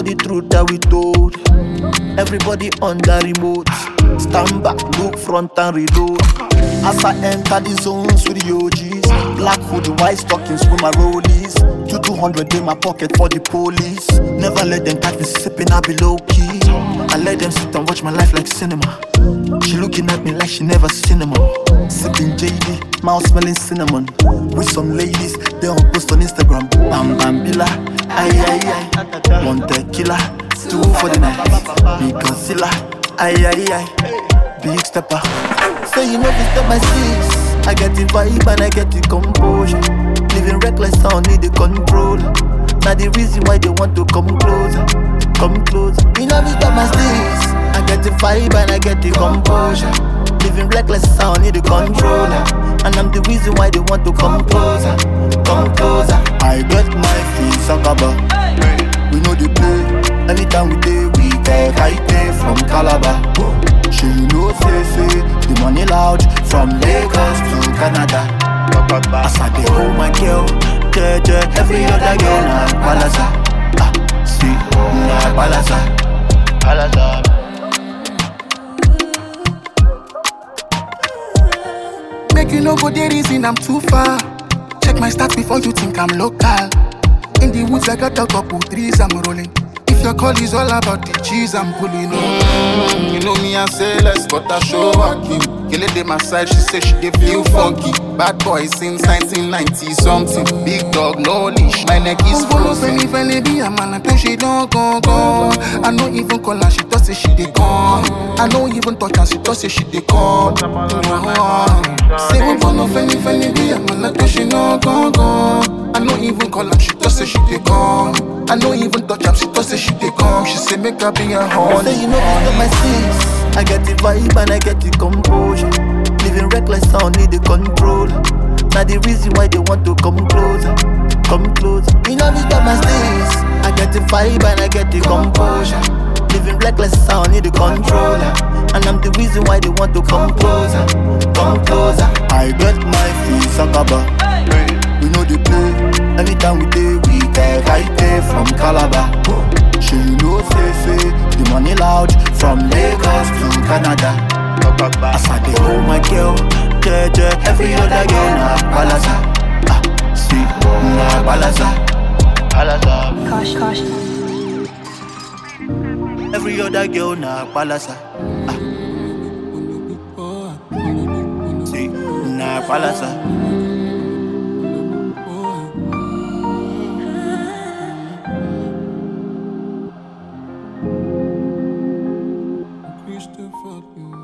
the truth that we told. Everybody on the remote. Stand back, look front and reload. As I enter the zones with the OGs. Black hoodie, white stockings with my rollies. 200 in my pocket for the police. Never let them catch me sipping, I be low key. I let them sit and watch my life like cinema. She looking at me like she never cinema. Sipping JD, mouth smelling cinnamon. With some ladies, they on post on Instagram. Bam bam bila, ay ay ay. One tequila, 2 for the night. Me concealer, ay ay ay. Big stepper. Say you know this step by 6. I get the vibe and I get the composure. Living reckless, I don't need the control. Now the reason why they want to come closer. Come closer. You know this step by 6. I get the vibe and I get the composure. Living reckless, I don't need the controller. And I'm the reason why they want to come closer. Come closer. I get my feet sakaba. We know the play. Anytime we day, we get high pay from Calabar. She know say the money loud from Lagos to Canada. As I dey hold my girl, every other girl na palasa. See, na palasa, palasa. Make you no go the reason I'm too far. Check my stats before you think I'm local. In the woods I got a couple trees I'm rolling. If your call is all about the cheese I'm pulling on. You know me I say let's cut a show walking. Kill it in my side, she say she dey feel funky. Bad boy since 1990 something. Big dog, no leash, my neck is frozen. If be a man until she don't go. I no even call her, she thought say she dey come. I no even touch her, she thought say she dey come. Say we born no funny be a man until she don't go. I no even call her, she thought say she dey come. I no even touch her, she thought say she dey come. She say make her be a honey. Say you know this got my 6. I get the vibe and I get the composure. Living reckless, I don't need the controller. Now the reason why they want to come closer. Come closer. You know this got my 6. I get the vibe and I get the composure. Living reckless, I don't need the controller. And I'm the reason why they want to come closer. Come closer. I get my feet sakaba. We know the play. Anytime we day, we get high pay from Calabar. She know say the money loud from Lagos to Canada. As I dey hold my girl, every other girl na palasa. See, na palasa, palasa. Caution. Every other girl na palasa. See, na palasa. Christopher.